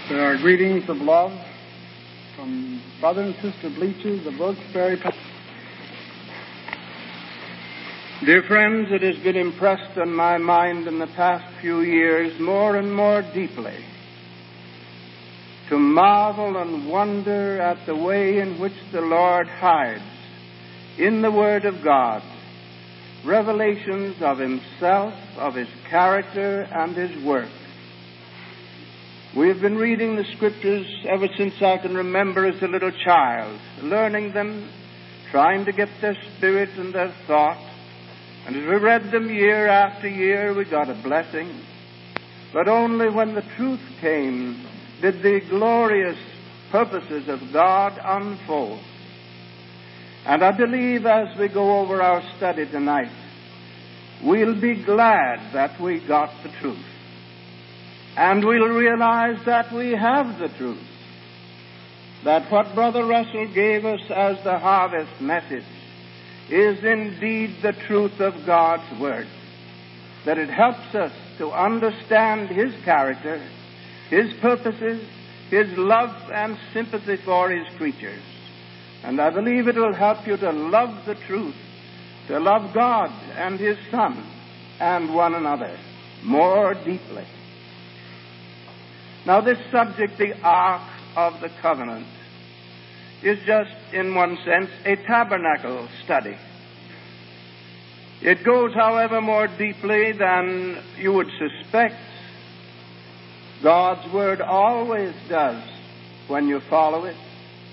There are greetings of love from Brother and Sister Bleachers of Wilkes-Barre. Dear friends, it has been impressed on my mind in the past few years more and more deeply to marvel and wonder at the way in which the Lord hides in the Word of God revelations of Himself, of His character, and His work. We have been reading the Scriptures ever since I can remember as a little child, learning them, trying to get their spirit and their thought. And as we read them year after year, we got a blessing. But only when the truth came did the glorious purposes of God unfold. And I believe as we go over our study tonight, we'll be glad that we got the truth. And we'll realize that we have the truth. That what Brother Russell gave us as the harvest message is indeed the truth of God's Word. That it helps us to understand His character, His purposes, His love and sympathy for His creatures. And I believe it will help you to love the truth, to love God and His Son and one another more deeply. Now, this subject, the Ark of the Covenant, is just, in one sense, a tabernacle study. It goes, however, more deeply than you would suspect. God's Word always does when you follow it.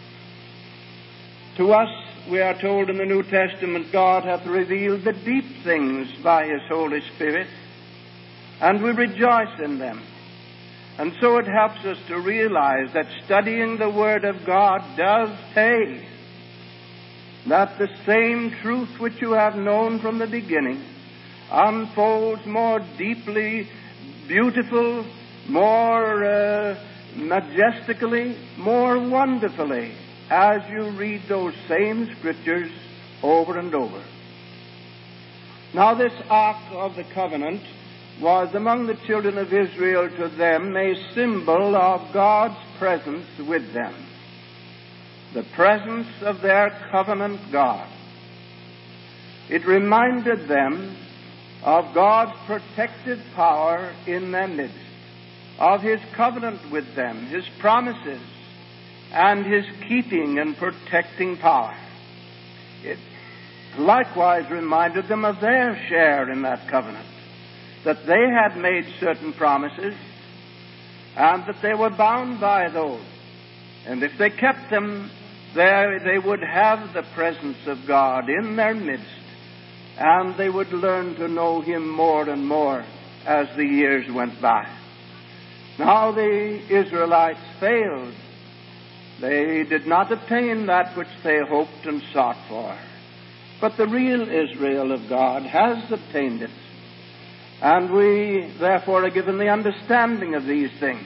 To us, we are told in the New Testament, God hath revealed the deep things by His Holy Spirit, and we rejoice in them. And so it helps us to realize that studying the Word of God does pay. That the same truth which you have known from the beginning unfolds more deeply, beautiful, more majestically, more wonderfully as you read those same Scriptures over and over. Now, this Ark of the Covenant was among the children of Israel to them a symbol of God's presence with them. The presence of their covenant God. It reminded them of God's protective power in their midst, of His covenant with them, His promises, and His keeping and protecting power. It likewise reminded them of their share in that covenant, that they had made certain promises and that they were bound by those. And if they kept them, there they would have the presence of God in their midst, and they would learn to know Him more and more as the years went by. Now the Israelites failed. They did not obtain that which they hoped and sought for. But the real Israel of God has obtained it. And we, therefore, are given the understanding of these things.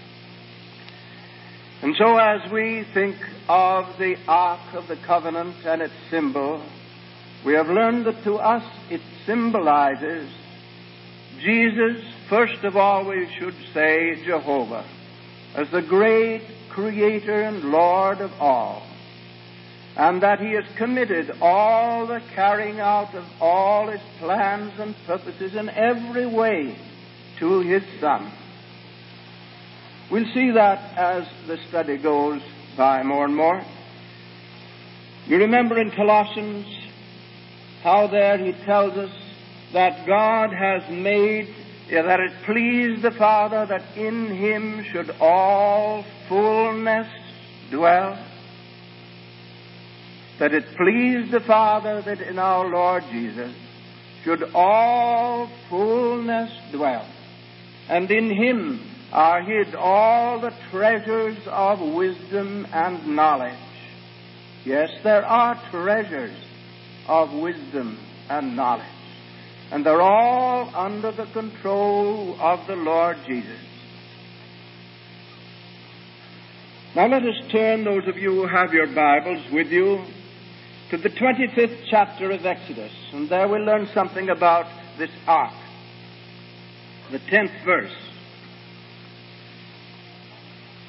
And so as we think of the Ark of the Covenant and its symbol, we have learned that to us it symbolizes Jesus, first of all we should say Jehovah, as the great Creator and Lord of all. And that He has committed all the carrying out of all His plans and purposes in every way to His Son. We'll see that as the study goes by more and more. You remember in Colossians how there he tells us that God has made, that it pleased the Father that in Him should all fullness dwell. That it pleased the Father that in our Lord Jesus should all fullness dwell, and in Him are hid all the treasures of wisdom and knowledge. Yes, there are treasures of wisdom and knowledge, and they're all under the control of the Lord Jesus. Now let us turn, those of you who have your Bibles with you, to the 25th chapter of Exodus, and there we'll learn something about this ark. The 10th verse.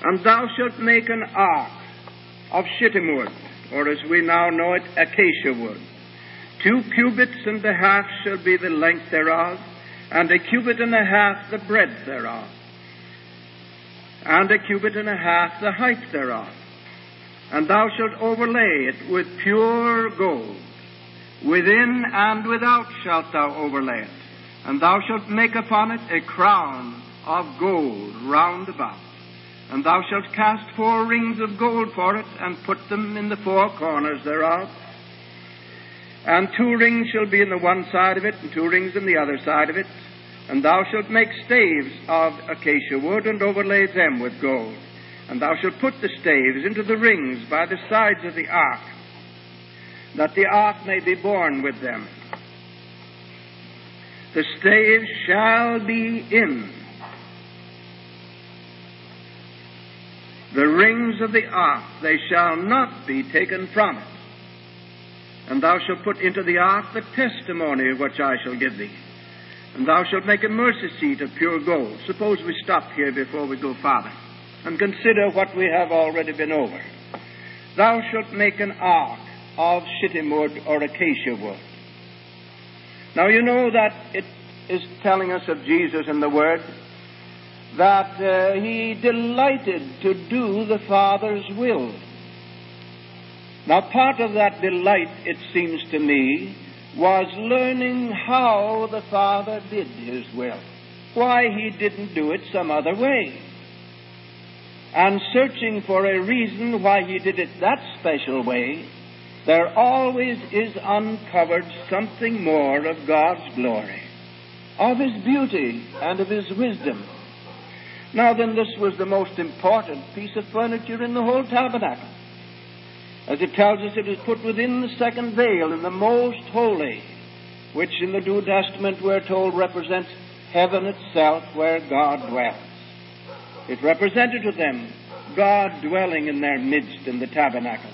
And thou shalt make an ark of shittim wood, or as we now know it, acacia wood. 2 cubits and a half shall be the length thereof, and 1 cubit and a half the breadth thereof, and 1 cubit and a half the height thereof. And thou shalt overlay it with pure gold. Within and without shalt thou overlay it. And thou shalt make upon it a crown of gold round about. And thou shalt cast 4 rings of gold for it, and put them in the 4 corners thereof. And 2 rings shall be in the one side of it, and 2 rings in the other side of it. And thou shalt make staves of acacia wood, and overlay them with gold. And thou shalt put the staves into the rings by the sides of the ark, that the ark may be borne with them. The staves shall be in the rings of the ark, they shall not be taken from it. And thou shalt put into the ark the testimony which I shall give thee. And thou shalt make a mercy seat of pure gold. Suppose we stop here before we go farther and consider what we have already been over. Thou shalt make an ark of shittim wood or acacia wood. Now you know that it is telling us of Jesus in the Word that he delighted to do the Father's will. Now part of that delight, it seems to me, was learning how the Father did his will, why he didn't do it some other way, and searching for a reason why he did it that special way. There always is uncovered something more of God's glory, of his beauty, and of his wisdom. Now then, this was the most important piece of furniture in the whole tabernacle. As it tells us, it is put within the second veil in the most holy, which in the New Testament we're told represents heaven itself where God dwells. It represented to them God dwelling in their midst in the tabernacle.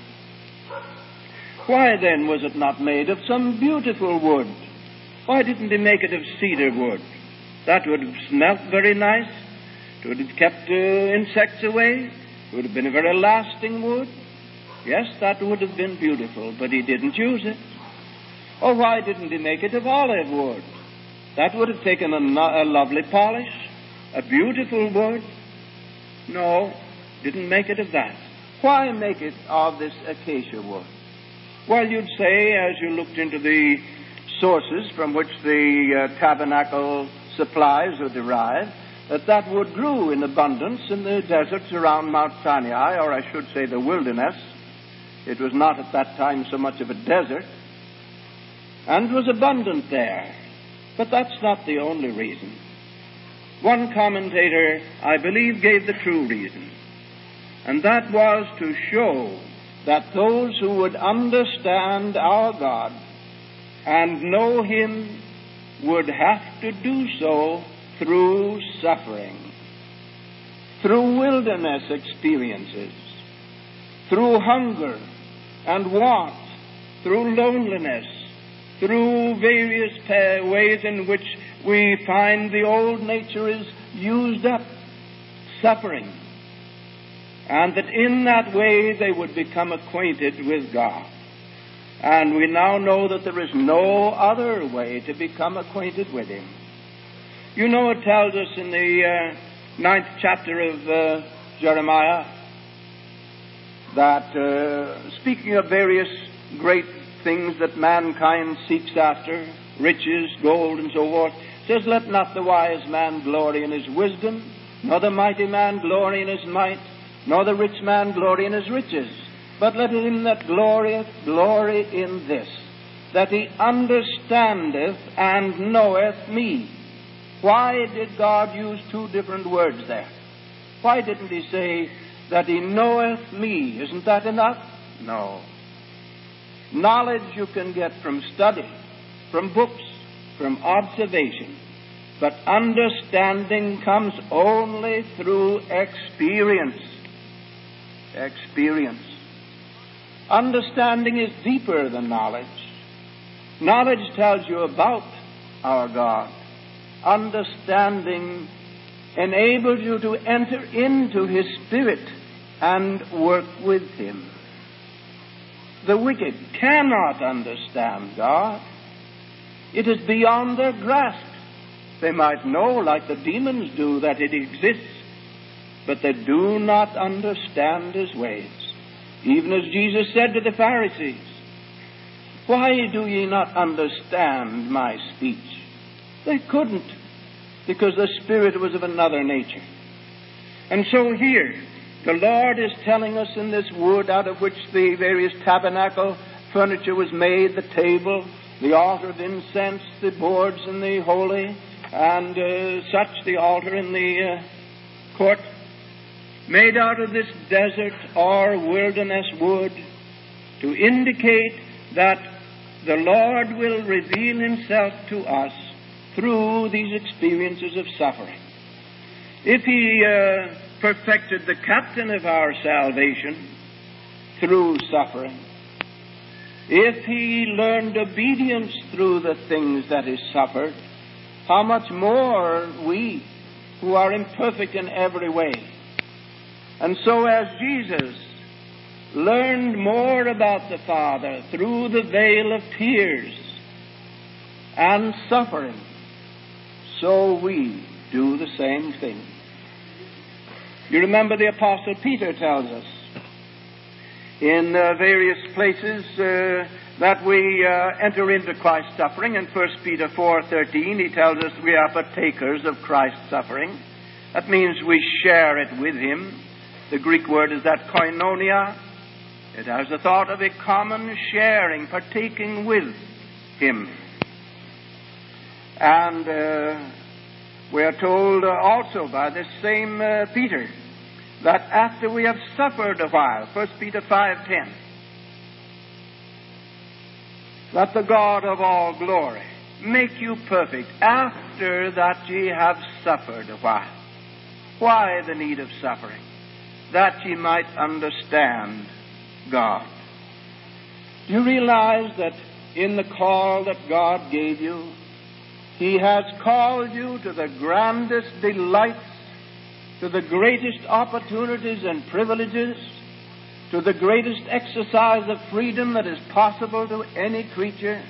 Why then was it not made of some beautiful wood? Why didn't he make it of cedar wood? That would have smelt very nice. It would have kept insects away. It would have been a very lasting wood. Yes, that would have been beautiful, but he didn't use it. Or why didn't he make it of olive wood? That would have taken a lovely polish, a beautiful wood. No, didn't make it of that. Why make it of this acacia wood? Well, you'd say, as you looked into the sources from which the tabernacle supplies are derived, that wood grew in abundance in the deserts around Mount Sinai, or I should say the wilderness. It was not at that time so much of a desert, and was abundant there. But that's not the only reason. One commentator, I believe, gave the true reason, and that was to show that those who would understand our God and know him would have to do so through suffering, through wilderness experiences, through hunger and want, through loneliness, through various ways in which we find the old nature is used up, suffering, and that in that way they would become acquainted with God. And we now know that there is no other way to become acquainted with him. You know, it tells us in the 9th chapter of Jeremiah that, speaking of various great things that mankind seeks after, riches, gold, and so forth, says, "Let not the wise man glory in his wisdom, nor the mighty man glory in his might, nor the rich man glory in his riches. But let him that glorieth glory in this, that he understandeth and knoweth me." Why did God use 2 different words there? Why didn't he say that he knoweth me? Isn't that enough? No. Knowledge you can get from study, from books, from observation. But understanding comes only through experience. Experience. Understanding is deeper than knowledge. Knowledge tells you about our God. Understanding enables you to enter into His Spirit and work with Him. The wicked cannot understand God. It is beyond their grasp. They might know, like the demons do, that it exists, but they do not understand His ways. Even as Jesus said to the Pharisees, "Why do ye not understand my speech?" They couldn't, because the Spirit was of another nature. And so here, the Lord is telling us in this wood out of which the various tabernacle furniture was made, the table, the altar of incense, the boards in the holy, and such, the altar in the court, made out of this desert or wilderness wood, to indicate that the Lord will reveal Himself to us through these experiences of suffering. If He perfected the captain of our salvation through suffering, if He learned obedience through the things that He suffered, how much more we, who are imperfect in every way. And so as Jesus learned more about the Father through the veil of tears and suffering, so we do the same thing. You remember the Apostle Peter tells us in various places that we enter into Christ's suffering. In 1 Peter 4:13, he tells us we are partakers of Christ's suffering. That means we share it with Him. The Greek word is that koinonia. It has the thought of a common sharing, partaking with Him. And we are told also by this same Peter that after we have suffered a while, 1 Peter 5:10, that the God of all glory make you perfect after that ye have suffered a while. Why the need of suffering? That ye might understand God. Do you realize that in the call that God gave you, He has called you to the grandest delights, to the greatest opportunities and privileges, to the greatest exercise of freedom that is possible to any creature?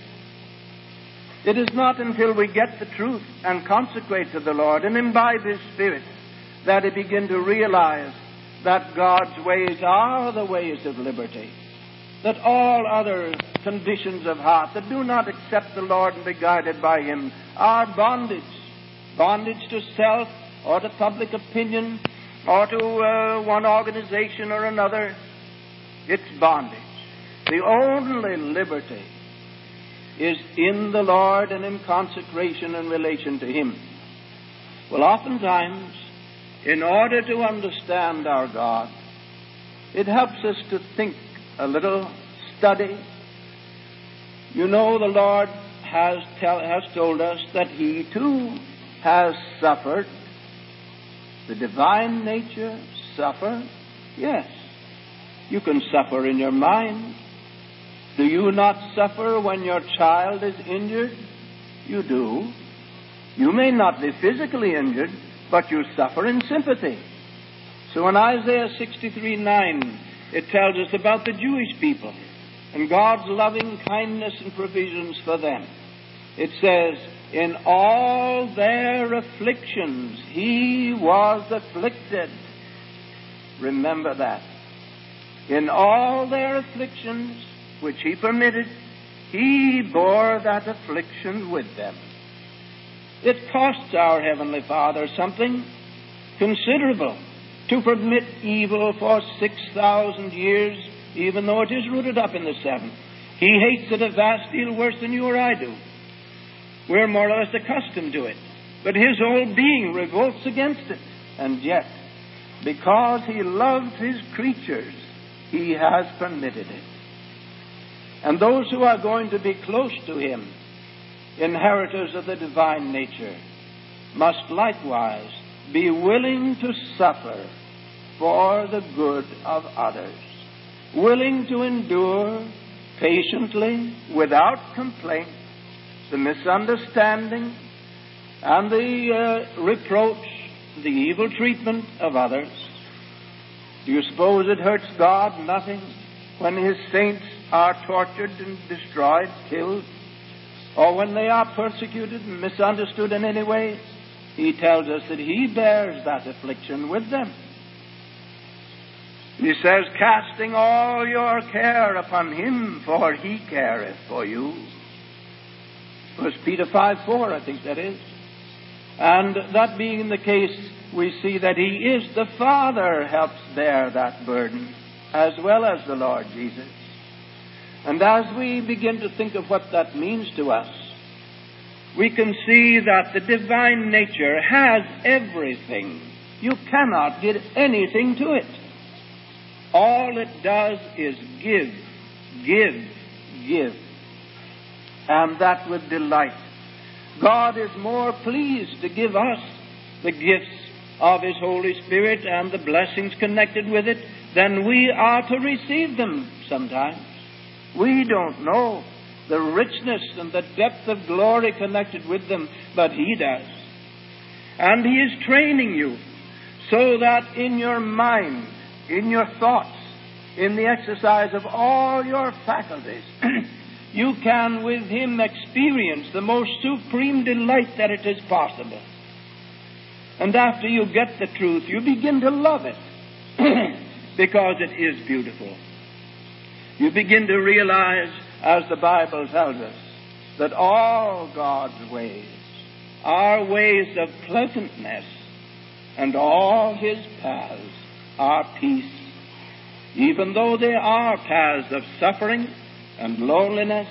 It is not until we get the truth and consecrate to the Lord and imbibe His Spirit that we begin to realize that God's ways are the ways of liberty, that all other conditions of heart that do not accept the Lord and be guided by Him are bondage. Bondage to self or to public opinion or to one organization or another. It's bondage. The only liberty is in the Lord and in consecration and relation to Him. Well, oftentimes, in order to understand our God, it helps us to think a little, study. You know, the Lord has told us that He too has suffered. The divine nature suffer? Yes. You can suffer in your mind. Do you not suffer when your child is injured? You do. You may not be physically injured, but you suffer in sympathy. So in Isaiah 63:9, it tells us about the Jewish people and God's loving kindness and provisions for them. It says, in all their afflictions He was afflicted. Remember that. In all their afflictions, which He permitted, He bore that affliction with them. It costs our Heavenly Father something considerable to permit evil for 6,000 years, even though it is rooted up in the seventh. He hates it a vast deal worse than you or I do. We're more or less accustomed to it. But His whole being revolts against it. And yet, because He loves His creatures, He has permitted it. And those who are going to be close to Him, inheritors of the divine nature, must likewise be willing to suffer for the good of others, willing to endure patiently, without complaint, the misunderstanding and the reproach the evil treatment of others? Do you suppose it hurts God nothing when His saints are tortured and destroyed, killed, or when they are persecuted and misunderstood in any way? He tells us that He bears that affliction with them. He says, casting all your care upon Him, for He careth for you. 1 Peter 5:4, I think that is. And that being the case, we see that He is the Father helps bear that burden, as well as the Lord Jesus. And as we begin to think of what that means to us, we can see that the divine nature has everything. You cannot get anything to it. All it does is give, give, give. And that with delight. God is more pleased to give us the gifts of His Holy Spirit and the blessings connected with it than we are to receive them sometimes. We don't know the richness and the depth of glory connected with them, but He does. And He is training you so that in your mind, in your thoughts, in the exercise of all your faculties, you can with Him experience the most supreme delight that it is possible. And after you get the truth, you begin to love it because it is beautiful. You begin to realize, as the Bible tells us, that all God's ways are ways of pleasantness, and all His paths are peace, even though they are paths of suffering and loneliness.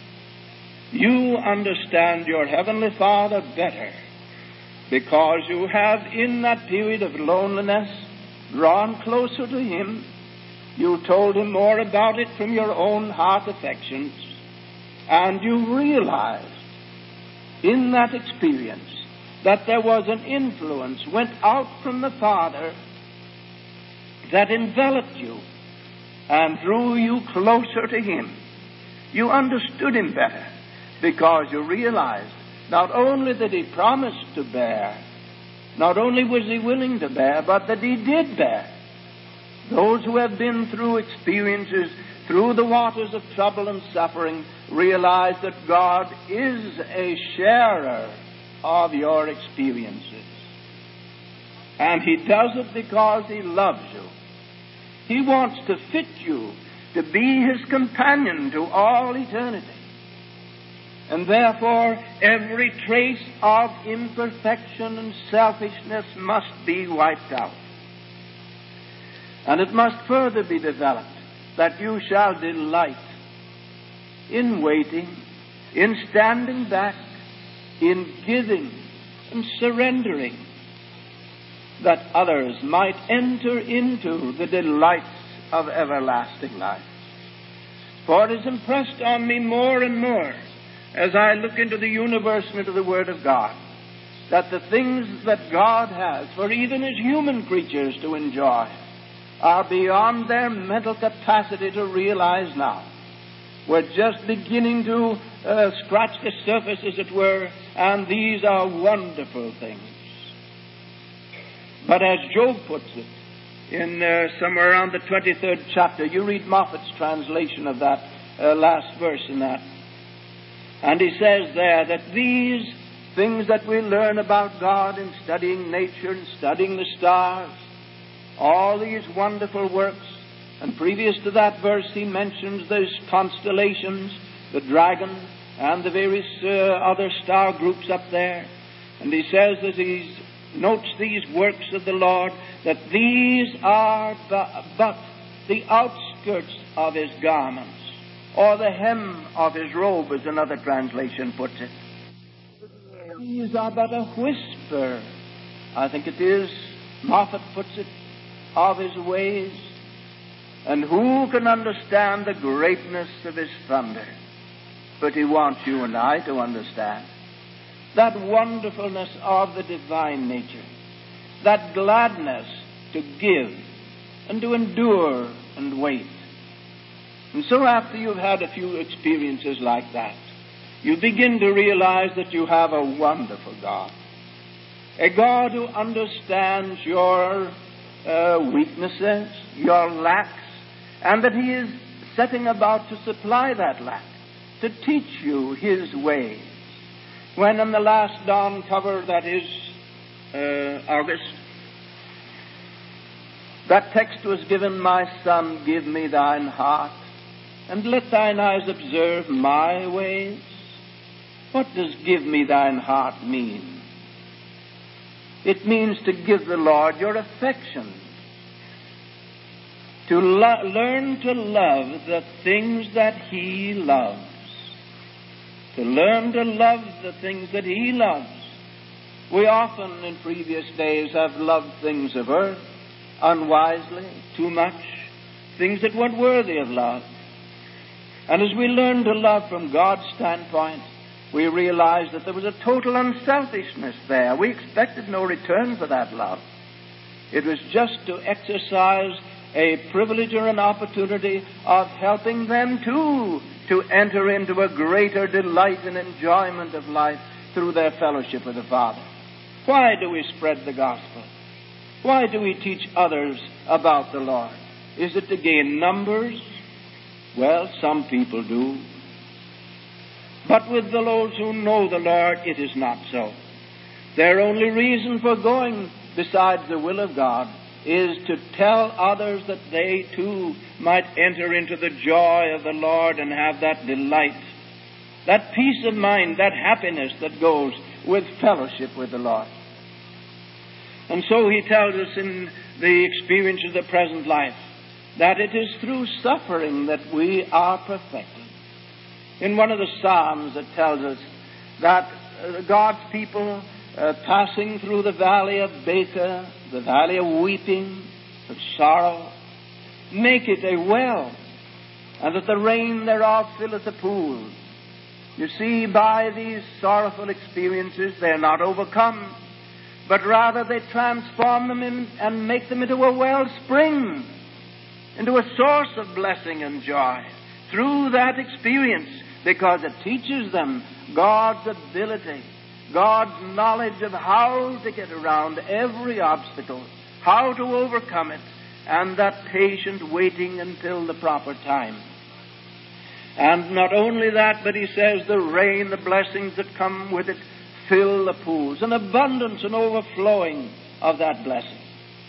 You understand your Heavenly Father better because you have, in that period of loneliness, drawn closer to Him. You told Him more about it from your own heart affections, and you realized in that experience that there was an influence went out from the Father that enveloped you and drew you closer to Him. You understood Him better because you realized not only that He promised to bear, not only was He willing to bear, but that He did bear. Those who have been through experiences, through the waters of trouble and suffering, realize that God is a sharer of your experiences. And He does it because He loves you. He wants to fit you to be His companion to all eternity. And therefore, every trace of imperfection and selfishness must be wiped out. And it must further be developed that you shall delight in waiting, in standing back, in giving and surrendering, that others might enter into the delights of everlasting life. For it is impressed on me more and more as I look into the universe and into the Word of God, that the things that God has for even His human creatures to enjoy are beyond their mental capacity to realize now. We're just beginning to scratch the surface, as it were, and these are wonderful things. But as Job puts it, in somewhere around the 23rd chapter, you read Moffat's translation of that last verse in that, and he says there that these things that we learn about God in studying nature and studying the stars, all these wonderful works, and previous to that verse he mentions those constellations, the dragon, and the various other star groups up there. And he says that he notes these works of the Lord, that these are but the outskirts of His garments, or the hem of His robe, as another translation puts it. These are but a whisper, I think it is, Moffat puts it, of His ways. And who can understand the greatness of His thunder? But He wants you and I to understand that wonderfulness of the divine nature, that gladness to give and to endure and wait. And so after you've had a few experiences like that, you begin to realize that you have a wonderful God. a God who understands your weaknesses, your lacks, and that He is setting about to supply that lack, to teach you His ways. When on the last dawn cover, that is August, that text was given, "My son, give me thine heart, and let thine eyes observe my ways." What does "give me thine heart" mean? It means to give the Lord your affection, to learn to love the things that He loves, to learn to love the things that He loves. We often in previous days have loved things of earth unwisely, too much, things that weren't worthy of love. And as we learn to love from God's standpoint, we realize that there was a total unselfishness there. We expected no return for that love. It was just to exercise a privilege or an opportunity of helping them too to enter into a greater delight and enjoyment of life through their fellowship with the Father. Why do we spread the gospel? Why do we teach others about the Lord? Is it to gain numbers? Well, some people do. But with those who know the Lord, it is not so. Their only reason for going besides the will of God is to tell others that they too might enter into the joy of the Lord and have that delight, that peace of mind, that happiness that goes with fellowship with the Lord. And so He tells us in the experience of the present life that it is through suffering that we are perfected. In one of the Psalms it tells us that God's people passing through the valley of Baca, the valley of weeping, of sorrow, make it a well, and that the rain thereof filleth a pool. You see, by these sorrowful experiences they are not overcome, but rather they transform them and make them into a wellspring, into a source of blessing and joy through that experience, because it teaches them God's ability, God's knowledge of how to get around every obstacle, how to overcome it, and that patient waiting until the proper time. And not only that, but He says the rain, the blessings that come with it, fill the pools, an abundance and overflowing of that blessing.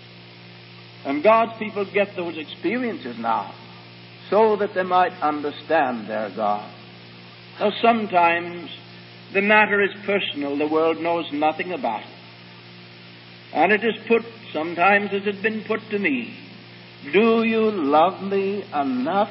And God's people get those experiences now so that they might understand their God. Now sometimes the matter is personal. The world knows nothing about it. And it is put, sometimes it has been put to me, do you love me enough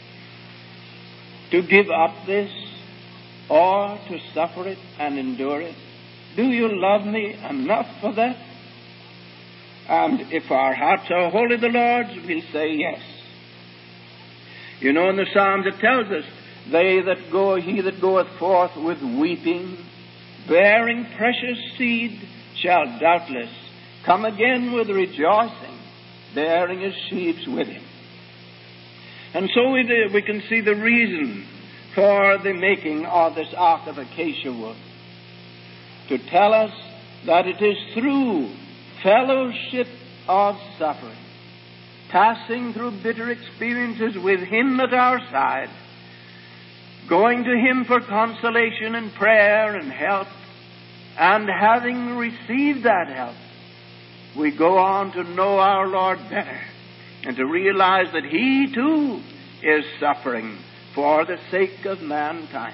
to give up this or to suffer it and endure it? Do you love me enough for that? And if our hearts are wholly the Lord's, we'll say yes. You know, in the Psalms it tells us, he that goeth forth with weeping, bearing precious seed, shall doubtless come again with rejoicing, bearing his sheaves with him. And so we can see the reason for the making of this ark of acacia wood, to tell us that it is through fellowship of suffering, passing through bitter experiences with Him at our side, going to Him for consolation and prayer and help, and having received that help, we go on to know our Lord better and to realize that He too is suffering for the sake of mankind.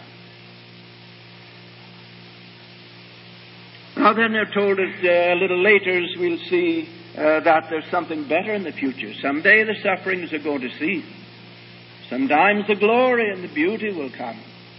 Now then, they're told us a little later, as we'll see, that there's something better in the future. Someday the sufferings are going to cease. Sometimes the glory and the beauty will come.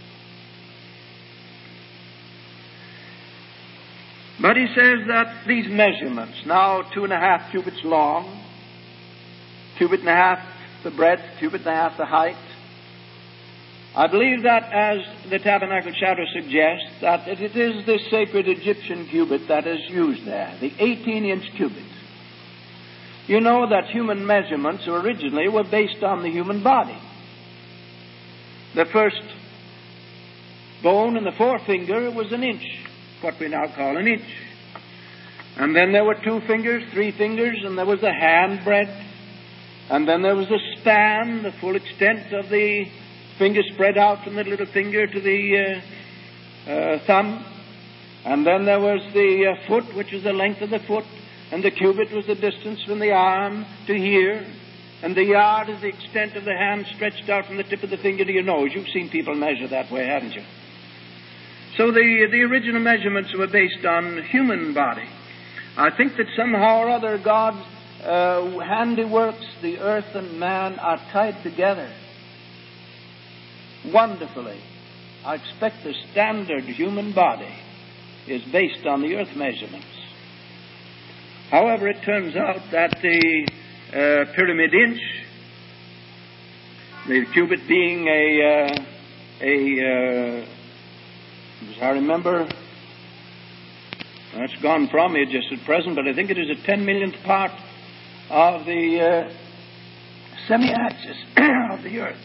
But he says that these measurements, now 2.5 cubits long, 1.5 cubits the breadth, 1.5 cubits the height. I believe that, as the Tabernacle Shadow suggests, that it is the sacred Egyptian cubit that is used there, the 18-inch cubit. You know that human measurements originally were based on the human body. The first bone in the forefinger was an inch, what we now call an inch. And then there were 2 fingers, 3 fingers, and there was the hand breadth. And then there was the span, the full extent of the finger spread out from the little finger to the thumb. And then there was the foot, which was the length of the foot. And the cubit was the distance from the arm to here. And the yard is the extent of the hand stretched out from the tip of the finger to your nose. You've seen people measure that way, haven't you? So the original measurements were based on human body. I think that somehow or other God's handiworks, the earth and man, are tied together wonderfully. I expect the standard human body is based on the earth measurements. However, it turns out that the pyramid inch, the cubit being as I remember, that's gone from me just at present, but I think it is a 10 millionth part of the semi-axis of the earth.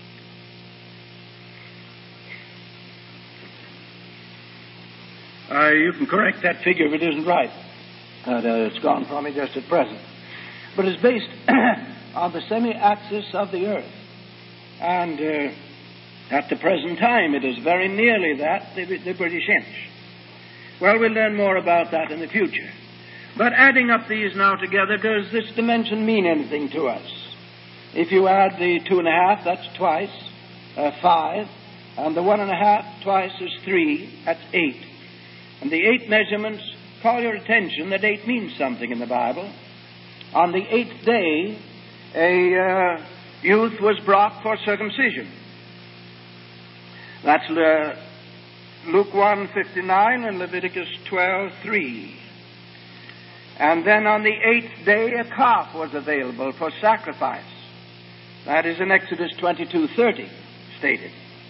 You can correct that figure if it isn't right. It's gone from me just at present. But it's based on the semi-axis of the earth. And at the present time, it is very nearly that, the British inch. Well, we'll learn more about that in the future. But adding up these now together, does this dimension mean anything to us? If you add the 2.5, that's twice, 5. And the 1.5 twice is 3, that's 8. And the 8 measurements, call your attention that 8 means something in the Bible. On the 8th day, a youth was brought for circumcision. That's Luke 1:59 and Leviticus 12:3. And then on the 8th day, a calf was available for sacrifice. That is in Exodus 22:30 stated.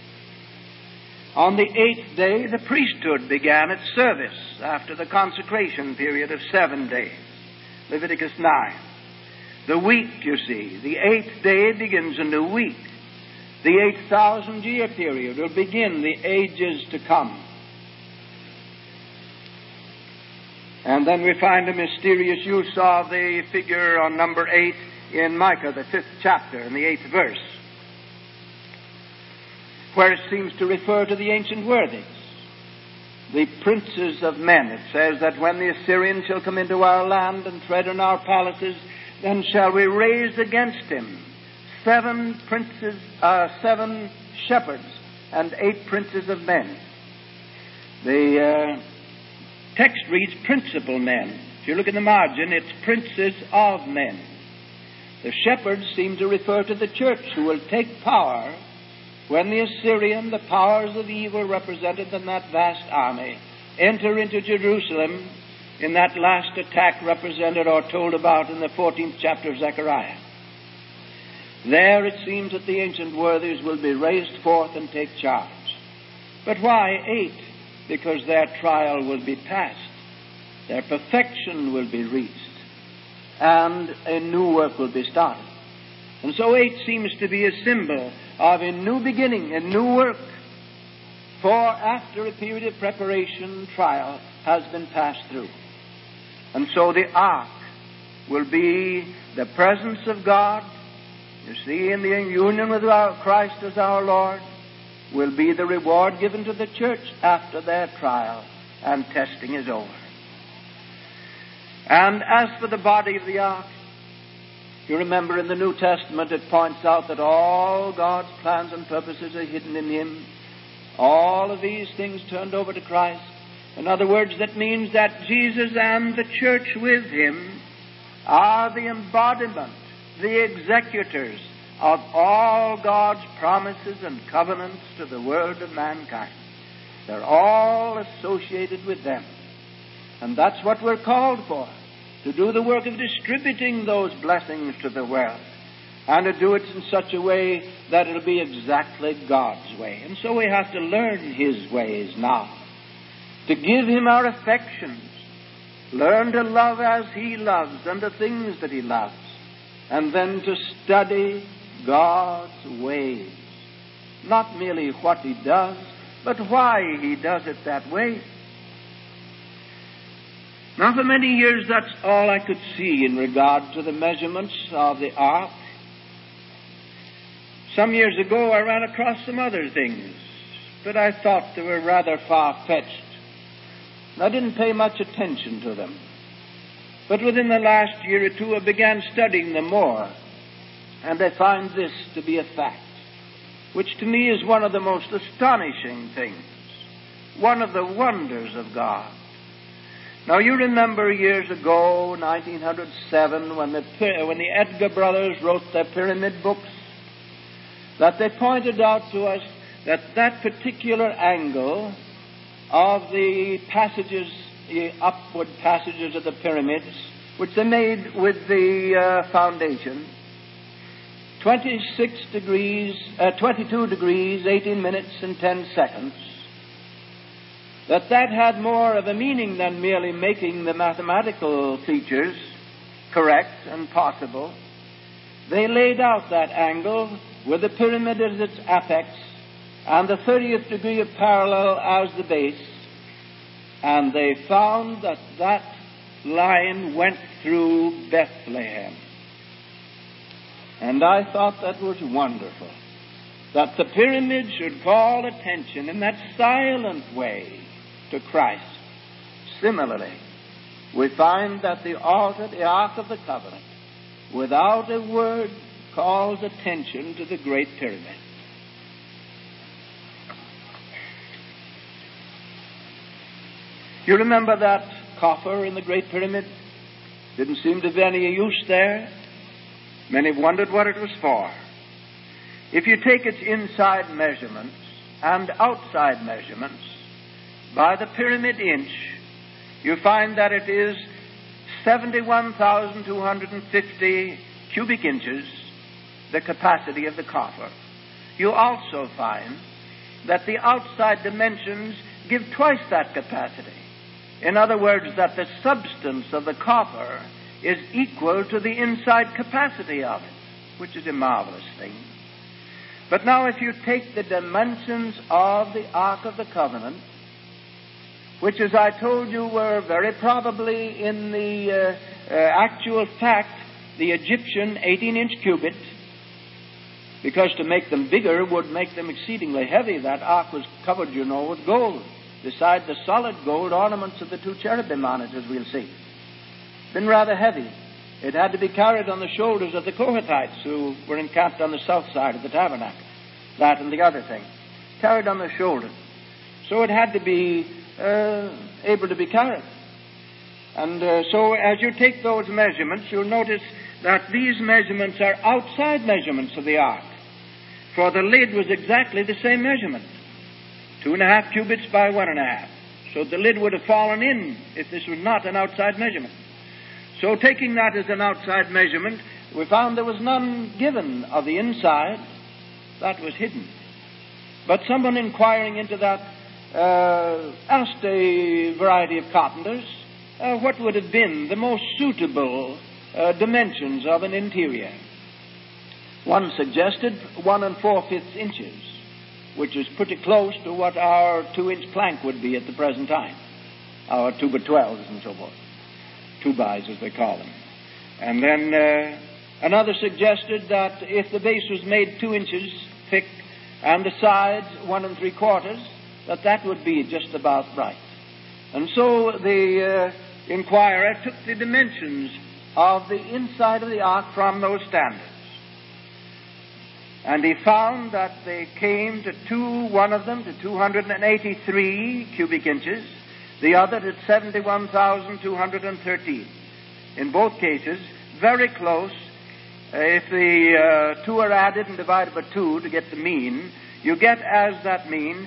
On the 8th day, the priesthood began its service after the consecration period of 7 days. Leviticus 9. The week, you see, the 8th day begins a new week. The 8,000-year period will begin the ages to come. And then we find a mysterious use of the figure on number 8 in Micah, the 5th chapter, in the 8th verse, where it seems to refer to the ancient worthies, the princes of men. It says that when the Assyrian shall come into our land and tread on our palaces, then shall we raise against him 7 shepherds and 8 princes of men. The text reads principal men. If you look in the margin, it's princes of men. The shepherds seem to refer to the church, who will take power when the Assyrian, the powers of evil represented in that vast army, enter into Jerusalem in that last attack represented or told about in the 14th chapter of Zechariah. There it seems that the ancient worthies will be raised forth and take charge. But why 8? Because their trial will be past. Their perfection will be reached. And a new work will be started. And so 8 seems to be a symbol of a new beginning, a new work. For after a period of preparation, trial has been passed through. And so the ark will be the presence of God. You see, in the union with Christ as our Lord, will be the reward given to the church after their trial and testing is over. And as for the body of the ark, you remember in the New Testament it points out that all God's plans and purposes are hidden in Him. All of these things turned over to Christ. In other words, that means that Jesus and the church with Him are the embodiment, the executors of all God's promises and covenants to the world of mankind. They're all associated with them. And that's what we're called for, to do the work of distributing those blessings to the world, and to do it in such a way that it'll be exactly God's way. And so we have to learn His ways now, to give Him our affections, learn to love as He loves and the things that He loves, and then to study God's ways. Not merely what He does, but why He does it that way. Now, for many years, that's all I could see in regard to the measurements of the ark. Some years ago, I ran across some other things, but I thought they were rather far-fetched. I didn't pay much attention to them. But within the last year or two, I began studying them more, and I find this to be a fact, which to me is one of the most astonishing things, one of the wonders of God. Now, you remember years ago, 1907, when the Edgar brothers wrote their pyramid books, that they pointed out to us that that particular angle of the passages, the upward passages of the pyramids, which they made with the foundation, 22 degrees, 18 minutes, and 10 seconds, that had more of a meaning than merely making the mathematical features correct and possible. They laid out that angle with the pyramid as its apex and the 30th degree of parallel as the base, and they found that that line went through Bethlehem. And I thought that was wonderful, that the pyramid should call attention in that silent way to Christ. Similarly, we find that the altar, the Ark of the Covenant, without a word, calls attention to the Great Pyramid. You remember that coffer in the Great Pyramid? Didn't seem to be any use there. Many wondered what it was for. If you take its inside measurements and outside measurements by the pyramid inch, you find that it is 71,250 cubic inches, the capacity of the coffer. You also find that the outside dimensions give twice that capacity. In other words, that the substance of the coffer is equal to the inside capacity of it, which is a marvelous thing. But now if you take the dimensions of the Ark of the Covenant, which, as I told you, were very probably in the actual fact the Egyptian 18-inch cubit, because to make them bigger would make them exceedingly heavy. That ark was covered, with gold, beside the solid gold ornaments of the two cherubim on it, as we'll see. Been rather heavy. It had to be carried on the shoulders of the Kohathites who were encamped on the south side of the tabernacle. That and the other thing. Carried on the shoulders. So it had to be able to be carried. And so as you take those measurements, you'll notice that these measurements are outside measurements of the ark. For the lid was exactly the same measurement. 2.5 cubits by 1.5. So the lid would have fallen in if this was not an outside measurement. So taking that as an outside measurement, we found there was none given of the inside. That was hidden. But someone inquiring into that asked a variety of carpenters what would have been the most suitable dimensions of an interior. One suggested 1 4/5 inches, which is pretty close to what our 2-inch plank would be at the present time, our 2x12s and so forth, 2x as they call them. And then another suggested that if the base was made 2 inches thick and the sides 1 3/4, that would be just about right. And so the inquirer took the dimensions of the inside of the ark from those standards. And he found that they came to one of them to 283 cubic inches, the other to 71,213. In both cases, very close. If the two are added and divided by 2 to get the mean, you get as that mean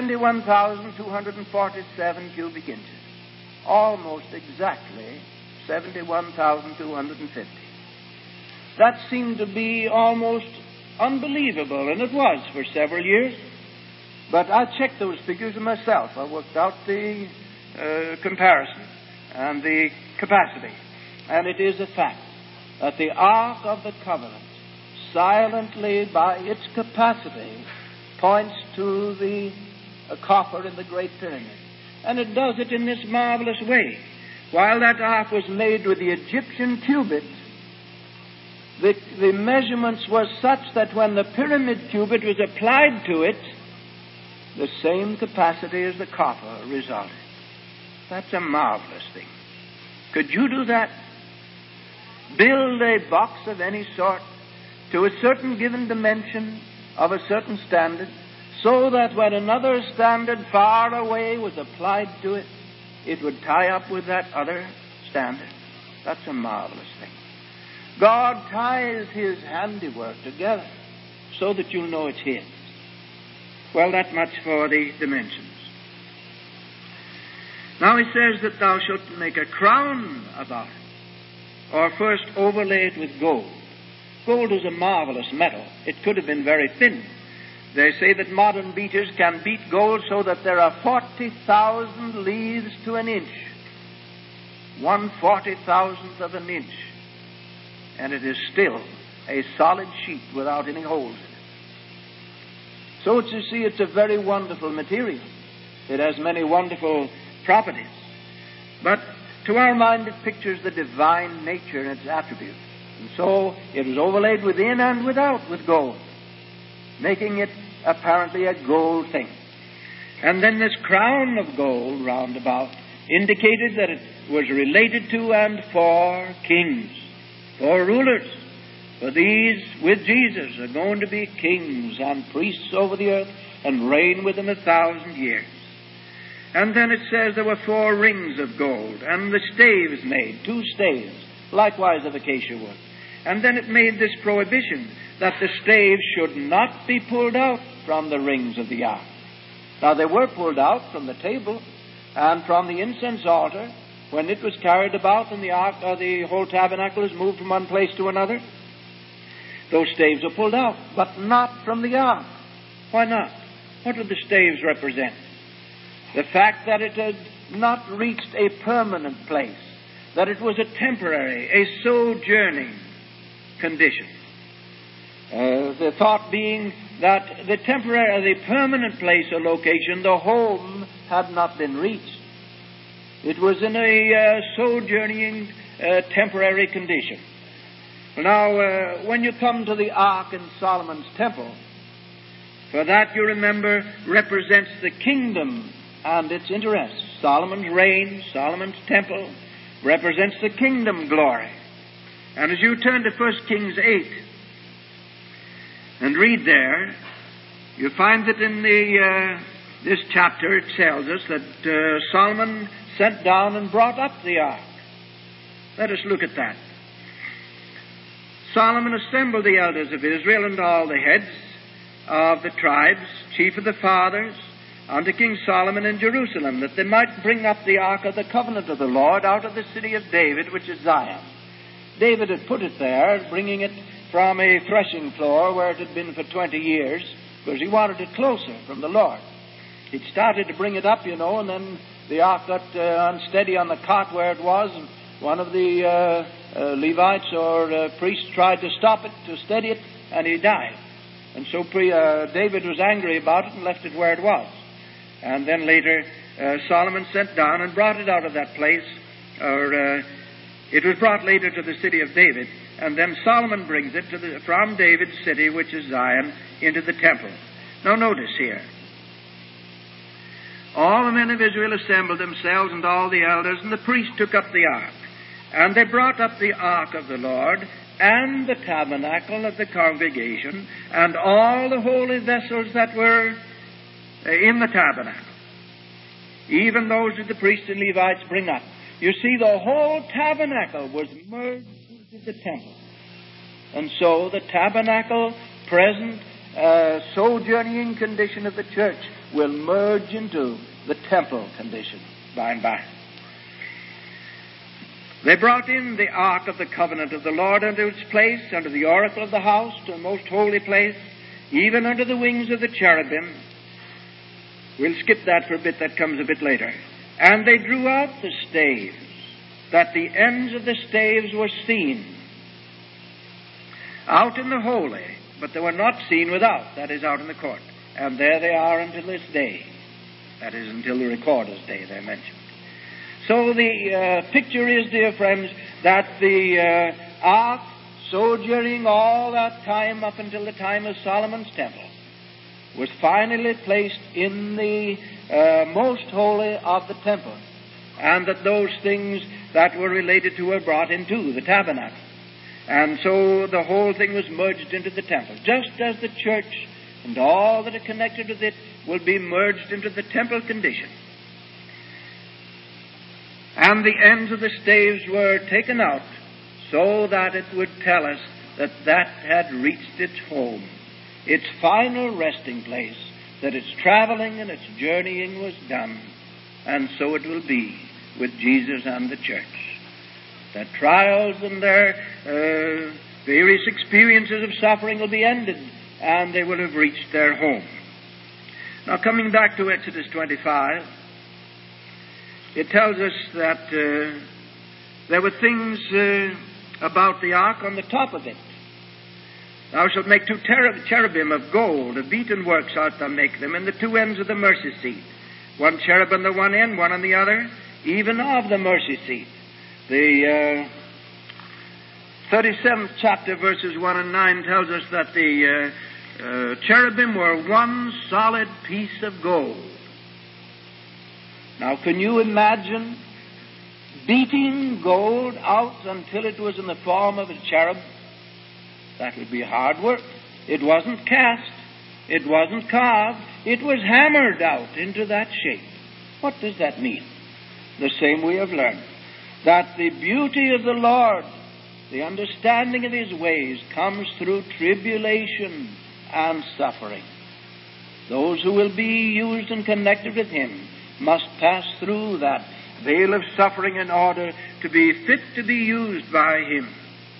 71,247 cubic inches. Almost exactly 71,250. That seemed to be almost unbelievable, and it was for several years. But I checked those figures myself. I worked out the comparison and the capacity. And it is a fact that the Ark of the Covenant, silently by its capacity, points to the coffer in the Great Pyramid. And it does it in this marvelous way, while that ark was made with the Egyptian cubit, the measurements were such that when the pyramid cubit was applied to it, the same capacity as the copper resulted. That's a marvelous thing. Could you do that? Build a box of any sort to a certain given dimension of a certain standard, so that when another standard far away was applied to it, it would tie up with that other standard. That's a marvelous thing. God ties His handiwork together so that you'll know it's His. Well, that much for the dimensions. Now He says that thou shalt make a crown about it, or first overlay it with gold. Gold is a marvelous metal. It could have been very thin. They say that modern beaters can beat gold so that there are 40,000 leaves to an inch. 1/40,000th of an inch. And it is still a solid sheet without any holes in it. So you see, it's a very wonderful material. It has many wonderful properties. But to our mind, it pictures the divine nature and its attributes. And so it is overlaid within and without with gold, making it apparently a gold thing. And then this crown of gold round about indicated that it was related to and for kings, for rulers. For these, with Jesus, are going to be kings and priests over the earth and reign with Him 1,000 years. And then it says there were 4 rings of gold, and the staves made, 2 staves, likewise of acacia wood. And then it made this prohibition that the staves should not be pulled out from the rings of the ark. Now they were pulled out from the table and from the incense altar when it was carried about and the ark, or the whole tabernacle was moved from one place to another. Those staves were pulled out, but not from the ark. Why not? What did the staves represent? The fact that it had not reached a permanent place, that it was a temporary, a sojourning condition. The thought being that the temporary, the permanent place or location, the home, had not been reached. It was in a sojourning, temporary condition. Now, when you come to the ark in Solomon's temple, for that, you remember, represents the kingdom and its interests. Solomon's reign, Solomon's temple, represents the kingdom glory. And as you turn to 1 Kings 8 and read there, you find that in this chapter it tells us that Solomon sent down and brought up the ark. Let us look at that. Solomon assembled the elders of Israel and all the heads of the tribes, chief of the fathers, unto King Solomon in Jerusalem, that they might bring up the ark of the covenant of the Lord out of the city of David, which is Zion. David had put it there, bringing it from a threshing floor where it had been for 20 years, because he wanted it closer from the Lord. He'd started to bring it up, and then the ark got unsteady on the cot where it was, and one of the Levites or priests tried to stop it, to steady it, and he died. And so David was angry about it and left it where it was. And then later, Solomon sent down and brought it out of that place, it was brought later to the city of David, and then Solomon brings it from David's city, which is Zion, into the temple. Now notice here. All the men of Israel assembled themselves, and all the elders, and the priests took up the ark. And they brought up the ark of the Lord, and the tabernacle of the congregation, and all the holy vessels that were in the tabernacle. Even those did the priests and Levites bring up. You see, the whole tabernacle was merged into the temple. And so the tabernacle, present sojourning condition of the church, will merge into the temple condition by and by. They brought in the ark of the covenant of the Lord unto its place, unto the oracle of the house, to the most holy place, even under the wings of the cherubim. We'll skip that for a bit, that comes a bit later. And they drew out the staves, that the ends of the staves were seen out in the holy, but they were not seen without, that is, out in the court. And there they are until this day. That is, until the recorder's day, they're mentioned. So the picture is, dear friends, that the ark, sojourning all that time up until the time of Solomon's temple, was finally placed in the most holy of the temple, and that those things that were related to were brought into the tabernacle. And so the whole thing was merged into the temple, just as the church and all that are connected with it will be merged into the temple condition. And the ends of the staves were taken out so that it would tell us that that had reached its home, its final resting place, that its traveling and its journeying was done. And so it will be with Jesus and the church. Their trials and their various experiences of suffering will be ended, and they will have reached their home. Now, coming back to Exodus 25, it tells us that there were things about the ark on the top of it. Thou shalt make two cherubim of gold, of beaten work shalt thou make them, in the two ends of the mercy seat. One cherub on the one end, one on the other, even of the mercy seat. The 37th chapter, verses 1 and 9, tells us that the cherubim were one solid piece of gold. Now, can you imagine beating gold out until it was in the form of a cherub? That would be hard work. It wasn't cast. It wasn't carved. It was hammered out into that shape. What does that mean? The same we have learned. That the beauty of the Lord, the understanding of His ways, comes through tribulation and suffering. Those who will be used and connected with Him must pass through that veil of suffering in order to be fit to be used by Him.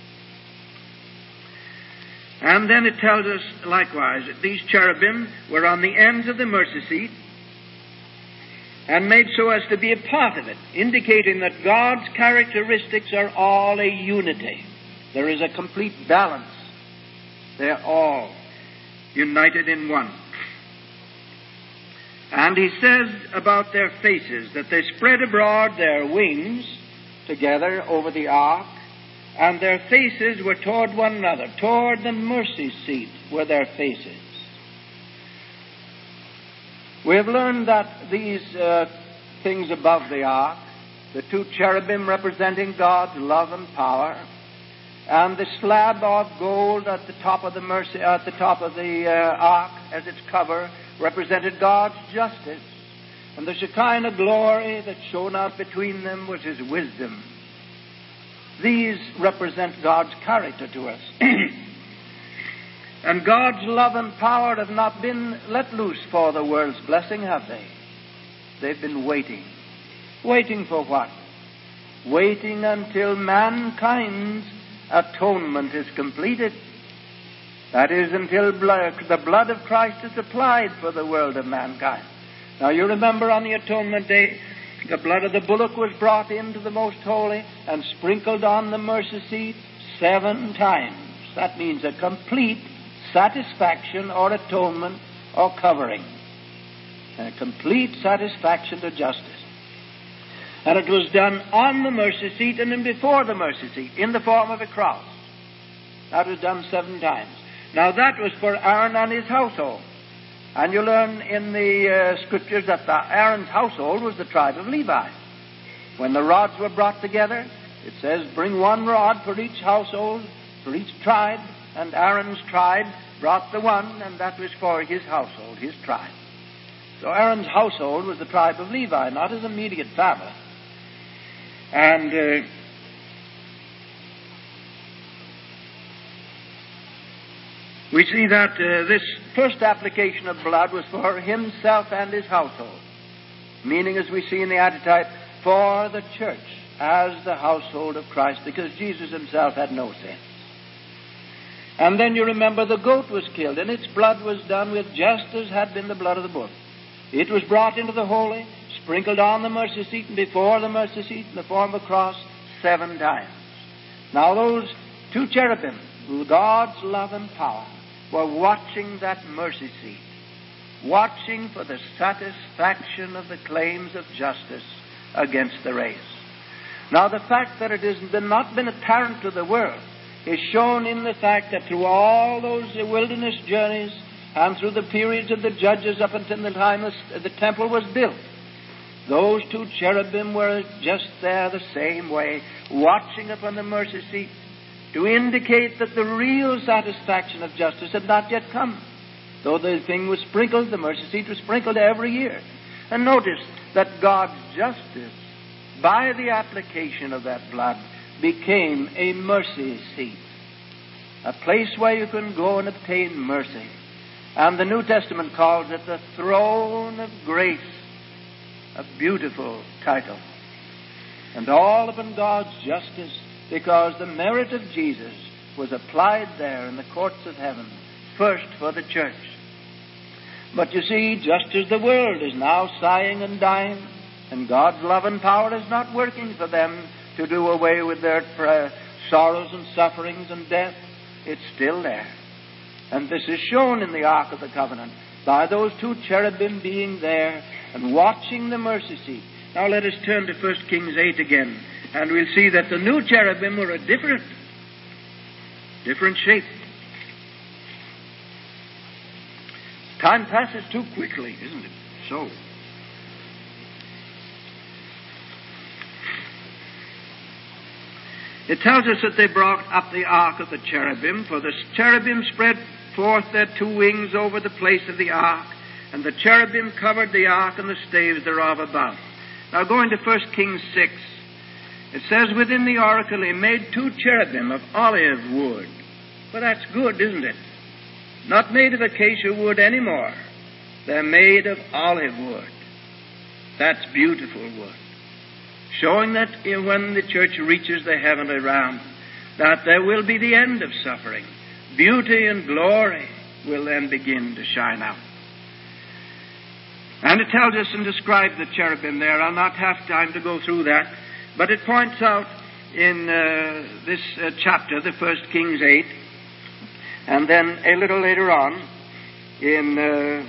And then it tells us likewise that these cherubim were on the ends of the mercy seat and made so as to be a part of it, indicating that God's characteristics are all a unity. There is a complete balance. They're all united in one. And he says about their faces that they spread abroad their wings together over the ark, and their faces were toward one another. Toward the mercy seat were their faces. We have learned that these things above the ark, the two cherubim representing God's love and power, and the slab of gold at the top of the ark as its cover represented God's justice, and the Shekinah glory that shone out between them was His wisdom. These represent God's character to us. And God's love and power have not been let loose for the world's blessing, have they? They've been waiting. Waiting for what? Waiting until mankind's atonement is completed. That is, until the blood of Christ is applied for the world of mankind. Now, you remember on the atonement day, the blood of the bullock was brought into the most holy and sprinkled on the mercy seat 7 times. That means a complete satisfaction or atonement or covering. A complete satisfaction to justice. And it was done on the mercy seat and then before the mercy seat, in the form of a cross. That was done 7 times. Now that was for Aaron and his household. And you learn in the Scriptures that Aaron's household was the tribe of Levi. When the rods were brought together, it says, bring 1 rod for each household, for each tribe, and Aaron's tribe brought the one, and that was for his household, his tribe. So Aaron's household was the tribe of Levi, not his immediate family. And we see that this first application of blood was for himself and his household, meaning, as we see in the antitype, for the church as the household of Christ, because Jesus himself had no sin. And then you remember the goat was killed, and its blood was done with just as had been the blood of the bull. It was brought into the holy, sprinkled on the mercy seat and before the mercy seat in the form of a cross 7 times. Now those 2 cherubim, God's love and power, were watching that mercy seat, watching for the satisfaction of the claims of justice against the race. Now, the fact that it has not been apparent to the world is shown in the fact that through all those wilderness journeys and through the periods of the judges up until the time the temple was built, those two cherubim were just there the same way, watching upon the mercy seat to indicate that the real satisfaction of justice had not yet come. Though the thing was sprinkled, the mercy seat was sprinkled every year. And notice that God's justice, by the application of that blood, became a mercy seat, a place where you can go and obtain mercy. And the New Testament calls it the throne of grace, a beautiful title. And all upon God's justice, because the merit of Jesus was applied there in the courts of heaven, first for the church. But you see, just as the world is now sighing and dying, and God's love and power is not working for them to do away with their sorrows and sufferings and death, it's still there. And this is shown in the Ark of the Covenant by those two cherubim being there and watching the mercy seat. Now let us turn to 1 Kings 8 again, and we'll see that the new cherubim were a different shape. Time passes too quickly, isn't it? So. It tells us that they brought up the ark of the cherubim, for the cherubim spread forth their two wings over the place of the ark, and the cherubim covered the ark and the staves thereof above. Now going to 1 Kings 6, it says, within the oracle he made two cherubim of olive wood. Well, that's good, isn't it? Not made of acacia wood anymore. They're made of olive wood. That's beautiful wood. Showing that when the church reaches the heavenly realm, that there will be the end of suffering. Beauty and glory will then begin to shine out. And it tells us and describes the cherubim there. I'll not have time to go through that. But it points out in this chapter, the 1 Kings 8, and then a little later on in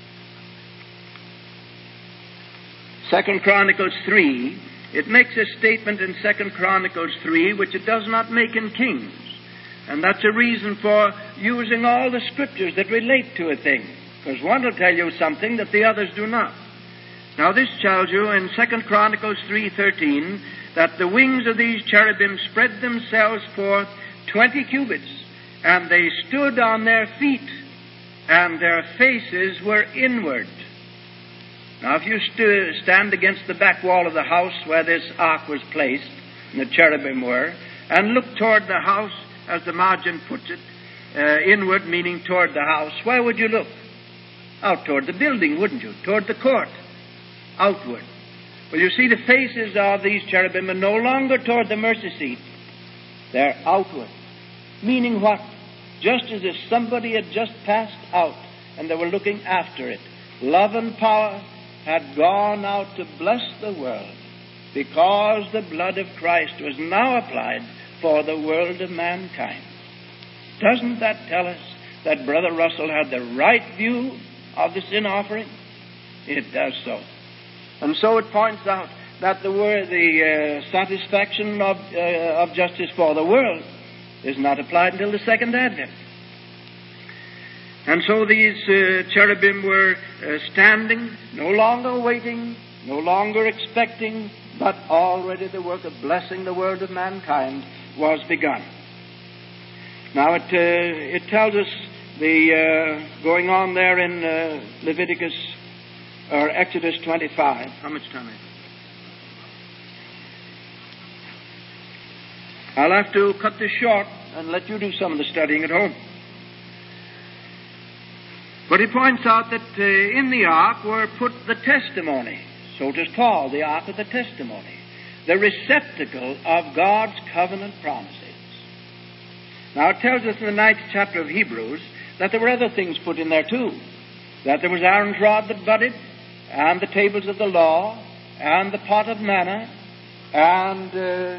2 Chronicles 3, it makes a statement in 2 Chronicles 3 which it does not make in Kings. And that's a reason for using all the scriptures that relate to a thing. Because one will tell you something that the others do not. Now this tells you in 2 Chronicles 3:13 that the wings of these cherubim spread themselves forth 20 cubits, and they stood on their feet, and their faces were inward. Now if you stand against the back wall of the house where this ark was placed, and the cherubim were, and look toward the house, as the margin puts it, inward meaning toward the house, where would you look? Out toward the building, wouldn't you? Toward the court. Outward. Well, you see, the faces of these cherubim are no longer toward the mercy seat. They're outward. Meaning what? Just as if somebody had just passed out and they were looking after it. Love and power had gone out to bless the world because the blood of Christ was now applied for the world of mankind. Doesn't that tell us that Brother Russell had the right view of the sin offering? It does so. And so it points out that the satisfaction of justice for the world is not applied until the second advent. And so these cherubim were standing, no longer waiting, no longer expecting, but already the work of blessing the world of mankind was begun. Now it tells us going on there in Leviticus or Exodus 25. How much time is it? I'll have to cut this short and let you do some of the studying at home. But he points out that in the ark were put the testimony, so it is called the ark of the testimony, the receptacle of God's covenant promises. Now it tells us in the 9th chapter of Hebrews that there were other things put in there too. That there was Aaron's rod that budded, and the tables of the law, and the pot of manna, and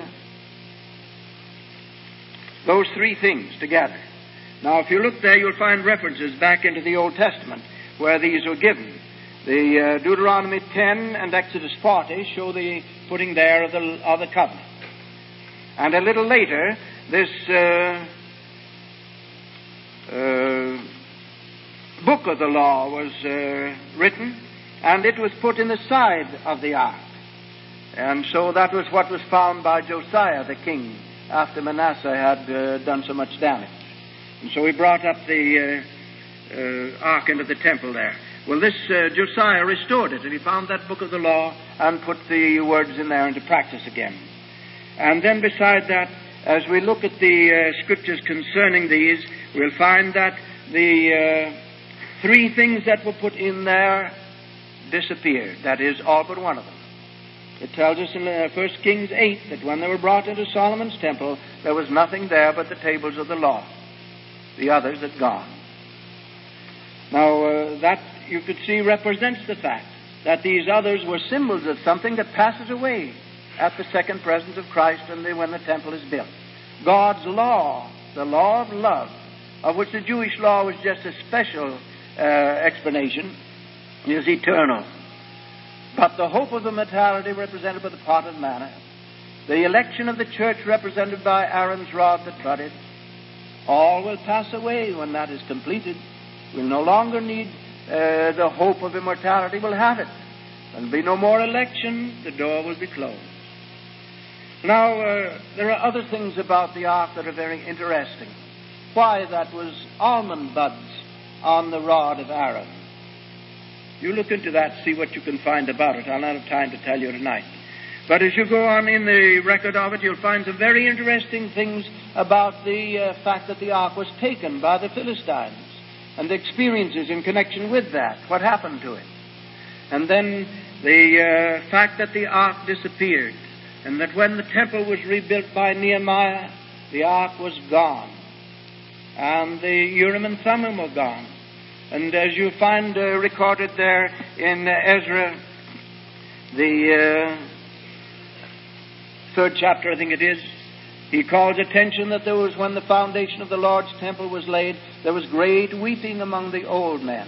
those three things together. Now if you look there, you'll find references back into the Old Testament where these were given. The Deuteronomy 10 and Exodus 40 show the putting there of the covenant. And a little later, this book of the law was written, and it was put in the side of the ark. And so that was what was found by Josiah the king after Manasseh had done so much damage. And so he brought up the ark into the temple there. Well, this Josiah restored it, and he found that book of the law and put the words in there into practice again. And then beside that, as we look at the scriptures concerning these, we'll find that the three things that were put in there disappeared. That is, all but one of them. It tells us in 1 Kings 8 that when they were brought into Solomon's temple, there was nothing there but the tables of the law. The others had gone. Now, that, you could see, represents the fact that these others were symbols of something that passes away at the second presence of Christ and when the temple is built. God's law, the law of love, of which the Jewish law was just a special explanation, is eternal. But the hope of immortality represented by the pot of manna, the election of the church represented by Aaron's rod that budded, all will pass away when that is completed. We'll no longer need the hope of immortality. We'll have it. There'll be no more election. The door will be closed. Now, there are other things about the ark that are very interesting. Why that was almond buds on the rod of Aaron. You look into that, see what you can find about it. I'll not have time to tell you tonight. But as you go on in the record of it, you'll find some very interesting things about the fact that the ark was taken by the Philistines and the experiences in connection with that, what happened to it. And then the fact that the ark disappeared, and that when the temple was rebuilt by Nehemiah, the ark was gone, and the Urim and Thummim were gone. And as you find recorded there in Ezra, the third chapter, I think it is, he calls attention that there was, when the foundation of the Lord's temple was laid, there was great weeping among the old men.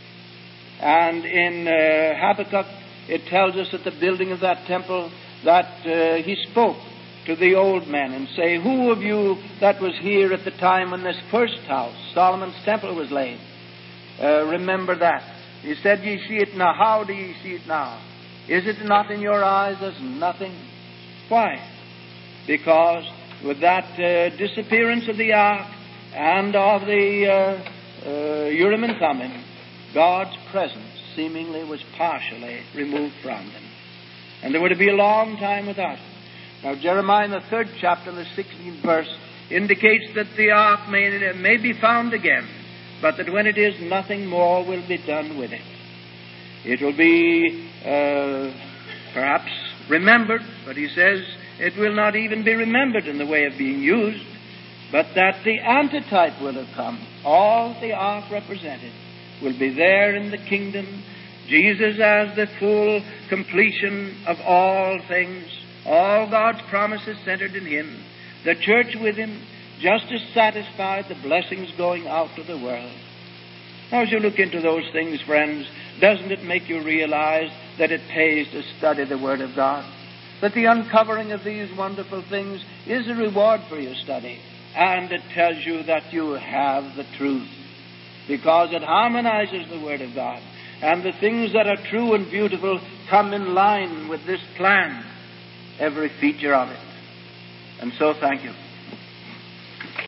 And in Habakkuk, it tells us at the building of that temple that he spoke to the old men and say, "Who of you that was here at the time when this first house, Solomon's temple, was laid? Remember that." He said, "Ye see it now." How do ye see it now? Is it not in your eyes as nothing? Why? Because with that disappearance of the ark and of the Urim and Thummim, God's presence seemingly was partially removed from them. And there were to be a long time without it. Now, Jeremiah in the 3rd chapter, the 16th verse, indicates that the ark may be found again, but that when it is, nothing more will be done with it. It will be perhaps remembered, but he says it will not even be remembered in the way of being used, but that the antitype will have come. All the ark represented will be there in the kingdom. Jesus as the full completion of all things, all God's promises centered in Him, the church with Him, just as satisfied, the blessings going out to the world. Now, as you look into those things, friends, doesn't it make you realize that it pays to study the Word of God? That the uncovering of these wonderful things is a reward for your study, and it tells you that you have the truth, because it harmonizes the Word of God, and the things that are true and beautiful come in line with this plan, every feature of it. And so, thank you.